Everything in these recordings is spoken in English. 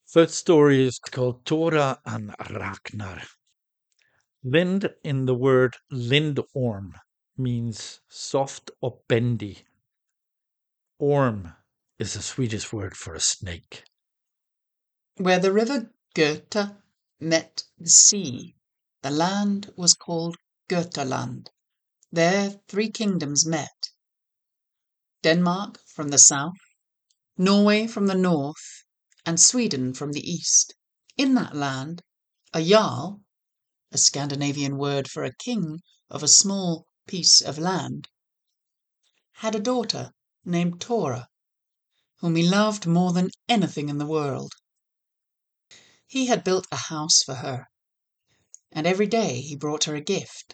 First story is called Tora and Ragnar. Lind in the word lindorm means soft or bendy. Orm is a Swedish word for a snake. Where the river Göta met the sea, the land was called Götaland. There 3 kingdoms met. Denmark from the south, Norway from the north, and Sweden from the east. In that land, a jarl, a Scandinavian word for a king of a small piece of land, had a daughter named Tora, whom he loved more than anything in the world. He had built a house for her, and every day he brought her a gift.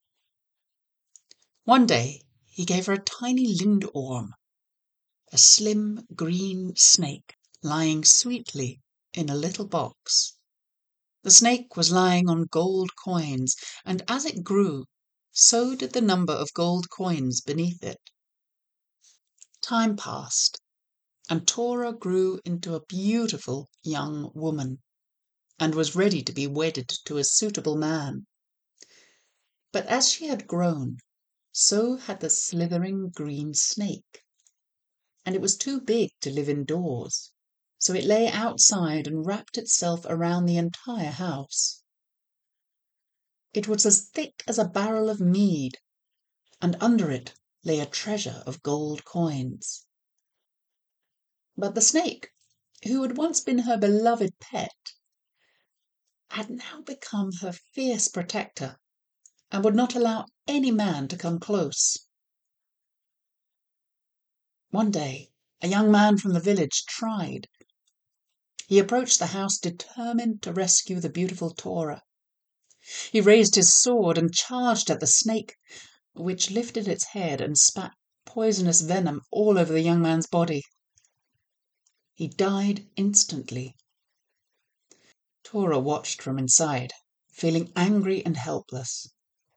One day he gave her a tiny lindorm, a slim green snake lying sweetly in a little box. The snake was lying on gold coins, and as it grew, so did the number of gold coins beneath it. Time passed, and Tora grew into a beautiful young woman, and was ready to be wedded to a suitable man. But as she had grown, so had the slithering green snake, and it was too big to live indoors, so it lay outside and wrapped itself around the entire house. It was as thick as a barrel of mead, and under it lay a treasure of gold coins. But the snake, who had once been her beloved pet, had now become her fierce protector, and would not allow any man to come close. One day a young man from the village tried. He approached the house determined to rescue the beautiful Tora. He raised his sword and charged at the snake, which lifted its head and spat poisonous venom all over the young man's body. He died instantly. Tora watched from inside, feeling angry and helpless.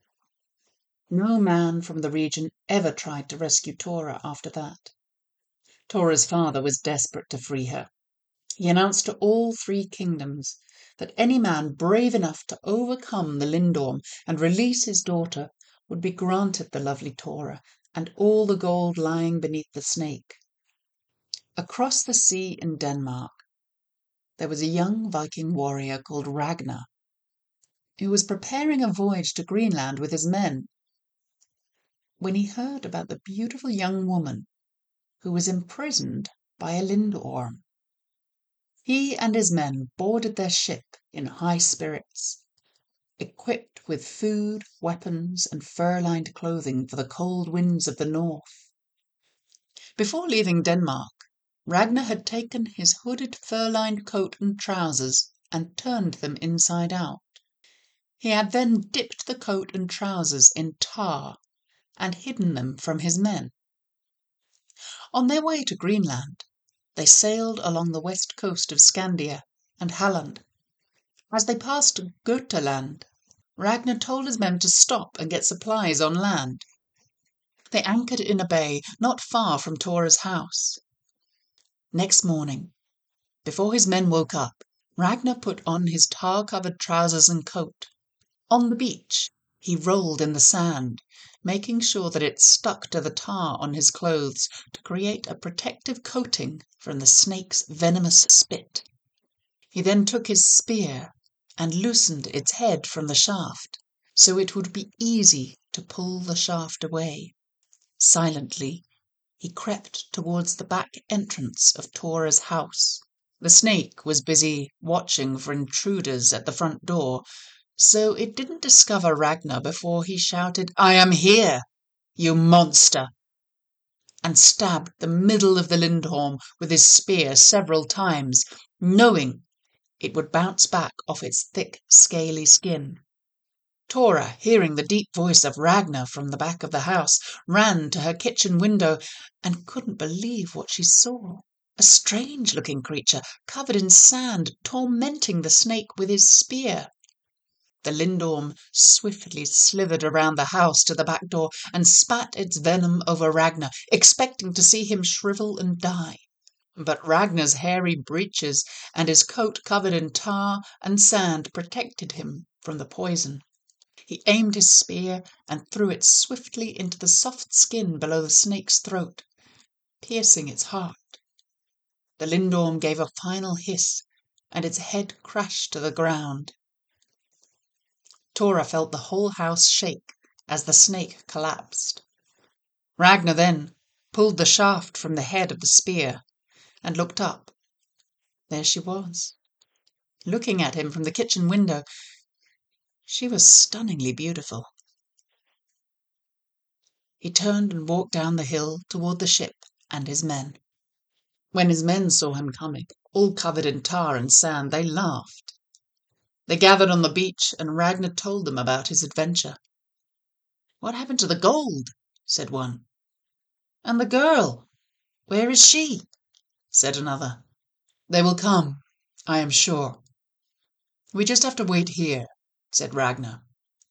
No man from the region ever tried to rescue Tora after that. Tora's father was desperate to free her. He announced to all 3 kingdoms that any man brave enough to overcome the lindorm and release his daughter would be granted the lovely Tora and all the gold lying beneath the snake. Across the sea in Denmark, there was a young Viking warrior called Ragnar, who was preparing a voyage to Greenland with his men, when he heard about the beautiful young woman who was imprisoned by a lindorm. He and his men boarded their ship in high spirits, equipped with food, weapons, and fur-lined clothing for the cold winds of the north. Before leaving Denmark, Ragnar had taken his hooded fur-lined coat and trousers and turned them inside out. He had then dipped the coat and trousers in tar and hidden them from his men. On their way to Greenland, they sailed along the west coast of Scandia and Halland. As they passed Götaland, Ragnar told his men to stop and get supplies on land. They anchored in a bay not far from Tora's house. Next morning, before his men woke up, Ragnar put on his tar-covered trousers and coat. On the beach, he rolled in the sand, making sure that it stuck to the tar on his clothes to create a protective coating from the snake's venomous spit. He then took his spear and loosened its head from the shaft, so it would be easy to pull the shaft away. Silently, he crept towards the back entrance of Tora's house. The snake was busy watching for intruders at the front door, so it didn't discover Ragnar before he shouted, "I am here, you monster!" and stabbed the middle of the lindorm with his spear several times, knowing it would bounce back off its thick, scaly skin. Tora, hearing the deep voice of Ragnar from the back of the house, ran to her kitchen window and couldn't believe what she saw. A strange-looking creature, covered in sand, tormenting the snake with his spear. The lindorm swiftly slithered around the house to the back door and spat its venom over Ragnar, expecting to see him shrivel and die. But Ragnar's hairy breeches and his coat covered in tar and sand protected him from the poison. He aimed his spear and threw it swiftly into the soft skin below the snake's throat, piercing its heart. The lindorm gave a final hiss, and its head crashed to the ground. Tora felt the whole house shake as the snake collapsed. Ragnar then pulled the shaft from the head of the spear and looked up. There she was, looking at him from the kitchen window. She was stunningly beautiful. He turned and walked down the hill toward the ship and his men. When his men saw him coming, all covered in tar and sand, they laughed. They gathered on the beach, and Ragnar told them about his adventure. "What happened to the gold?" said one. "And the girl, where is she?" said another. "They will come, I am sure. We just have to wait here," said Ragnar.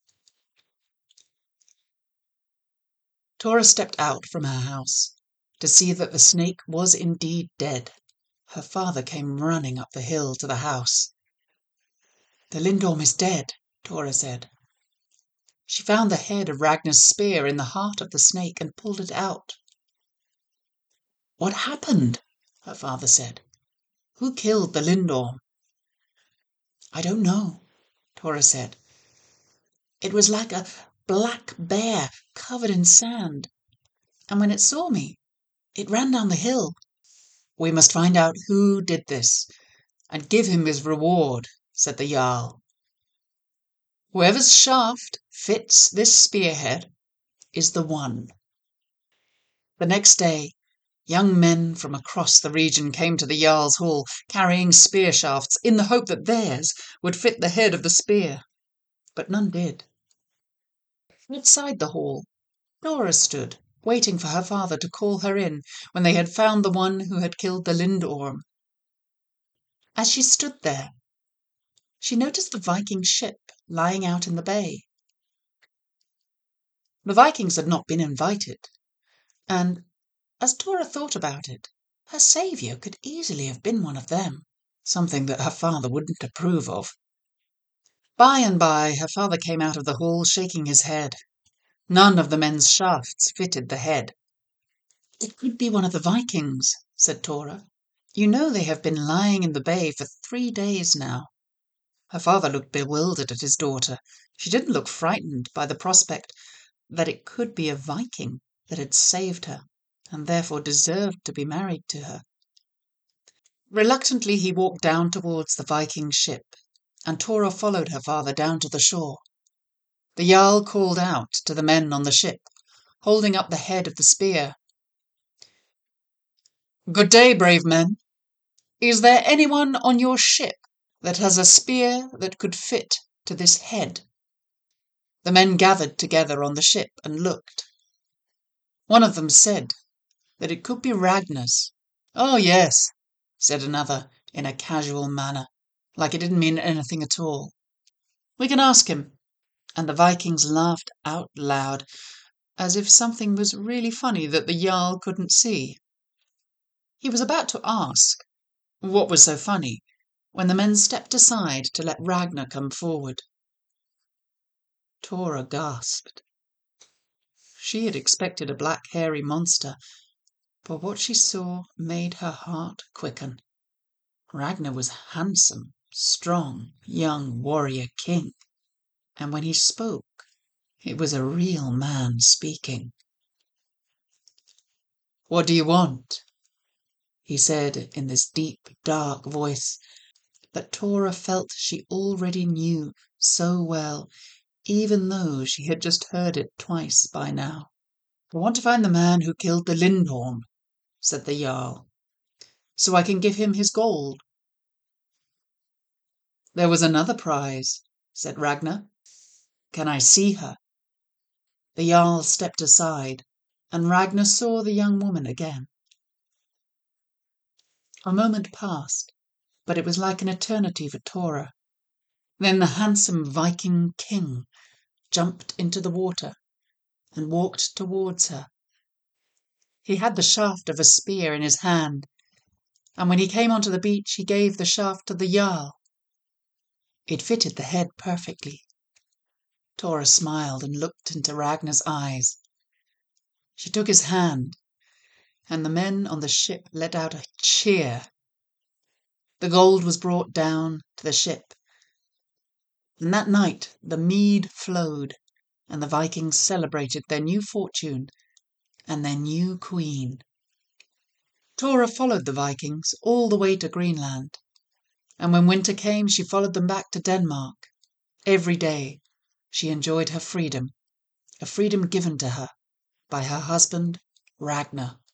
Tora stepped out from her house to see that the snake was indeed dead. Her father came running up the hill to the house. "The lindorm is dead," Tora said. She found the head of Ragnar's spear in the heart of the snake and pulled it out. "What happened?" her father said. "Who killed the lindorm?" "I don't know," Tora said. "It was like a black bear covered in sand, and when it saw me, it ran down the hill." "We must find out who did this, and give him his reward," said the Jarl. "Whoever's shaft fits this spearhead is the one." The next day, young men from across the region came to the Jarl's hall, carrying spear shafts, in the hope that theirs would fit the head of the spear. But none did. Outside the hall, Tora stood, waiting for her father to call her in when they had found the one who had killed the lindorm. As she stood there, she noticed the Viking ship lying out in the bay. The Vikings had not been invited, and, as Tora thought about it, her saviour could easily have been one of them, something that her father wouldn't approve of. By and by, her father came out of the hall shaking his head. None of the men's shafts fitted the head. "It could be one of the Vikings," said Tora. "You know they have been lying in the bay for 3 days now." Her father looked bewildered at his daughter. She didn't look frightened by the prospect that it could be a Viking that had saved her, and therefore deserved to be married to her. Reluctantly he walked down towards the Viking ship, and Tora followed her father down to the shore. The Jarl called out to the men on the ship, holding up the head of the spear. "Good day, brave men. Is there anyone on your ship that has a spear that could fit to this head?" The men gathered together on the ship and looked. One of them said that it could be Ragnar's. "Oh, yes," said another in a casual manner, like it didn't mean anything at all. "We can ask him." And the Vikings laughed out loud, as if something was really funny that the Jarl couldn't see. He was about to ask what was so funny when the men stepped aside to let Ragnar come forward. Tora gasped. She had expected a black hairy monster, but what she saw made her heart quicken. Ragnar was handsome, strong, young warrior king, and when he spoke, it was a real man speaking. "What do you want?" he said in this deep, dark voice that Tora felt she already knew so well, even though she had just heard it twice by now. "I want to find the man who killed the lindorm," said the Jarl, "so I can give him his gold." "There was another prize," said Ragnar. "Can I see her?" The Jarl stepped aside, and Ragnar saw the young woman again. A moment passed, but it was like an eternity for Tora. Then the handsome Viking king jumped into the water and walked towards her. He had the shaft of a spear in his hand, and when he came onto the beach he gave the shaft to the Jarl. It fitted the head perfectly. Tora smiled and looked into Ragnar's eyes. She took his hand, and the men on the ship let out a cheer. The gold was brought down to the ship, and that night the mead flowed, and the Vikings celebrated their new fortune and their new queen. Tora followed the Vikings all the way to Greenland, and when winter came she followed them back to Denmark. Every day she enjoyed her freedom, a freedom given to her by her husband Ragnar.